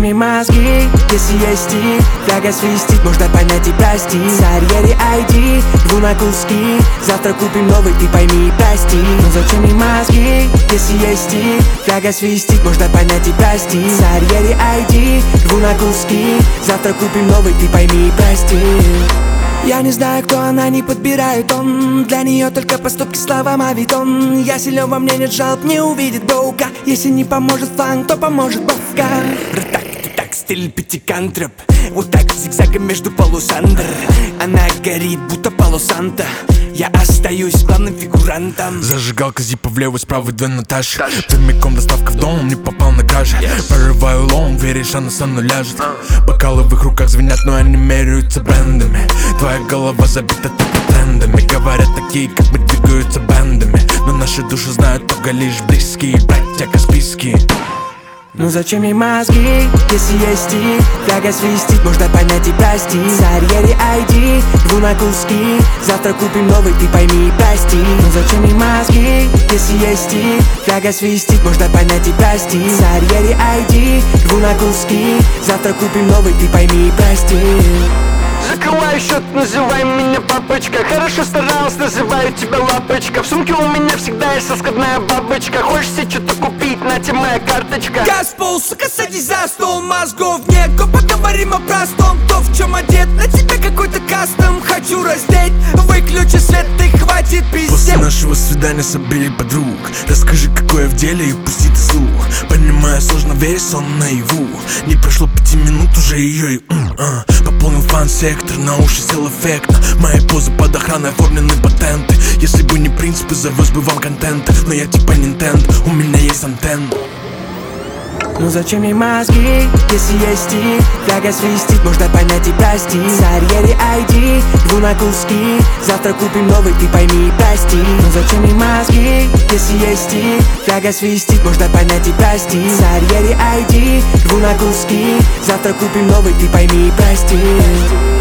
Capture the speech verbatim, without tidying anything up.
зачем и мозги, если есть стиль? Фляга свистит, можно понять и простить. Сарьери ай ди, рву на куски. Завтра купим новый, ты пойми и прости. Но зачем и мозги, если есть стиль? Фляга свистит, можно понять и простить. Сарьери ай ди, рву на куски. Завтра купим новый, ты пойми и прости. Я не знаю, кто она, не подбирает он. Для нее только поступки, слова, мавитон. Я силен, во мне нет жалоб, не увидит броука. Если не поможет фланг, то поможет бовка. Так, так, стиль пятикантроп. Вот так зигзагом между полусандр. Она горит, будто полусанта. Я остаюсь главным фигурантом. Зажигалка зипа влево, справа две Наташи. Прямиком доставка в дом, не попал на гаже. Прорываю лом, веришь, она со мной ляжет. Бокалы в их руках звенят, но они меряются брендами. Твоя голова забита только трендами. Говорят, такие как мы двигаются бендами. Но наши души знают только лишь близкие братья Каспийские. Ну зачем ей мозги, если есть стиль? Фляга свистит, можно понять и простить. Сарьери ай ди, рву на куски. Завтра купим новый, ты пойми и прости. Ну зачем ей мозги, если есть стиль? Фляга свистит, можно понять и простить. Сарьери ай ди, рву на куски. Завтра купим новый, ты пойми и прости. Закрываю счет, называй меня папочка. Хорошо старалась, называю тебя лапочка. В сумке у меня всегда есть раскладная бабочка. Хочешь себе что-то купить, на тебе моя карточка. Газ пол, сука, садись за стол. Мозгов нет, го поговорим о простом. Кто в чем одет, на тебе какой-то кастом. Хочу раздеть, выключи свет и хватит пиздец. После нашего свидания собери подруг. Расскажи, какое в деле и пусти ты слух. Понимаю, сложно верить, сон наяву. Не прошло пяти минут, уже ее и м, а. Пополнил фан-сектор, на уши сел эффектно. Мои позы под охраной оформлены патенты. Если бы не принципы, завез бы вам контент. Но я типа Nintendo, у меня есть антенна. Ну зачем ей мозги, если есть стиль? Фляга свистит, можно понять и простить. Сарьери ай ди, рву на куски. Завтра купим новый, ты пойми и прости. Ну зачем ей мозги, если есть стиль? Фляга свистит, можно понять и простить. Сарьери ай ди, рву на куски. Завтра купим новый, ты пойми и прости.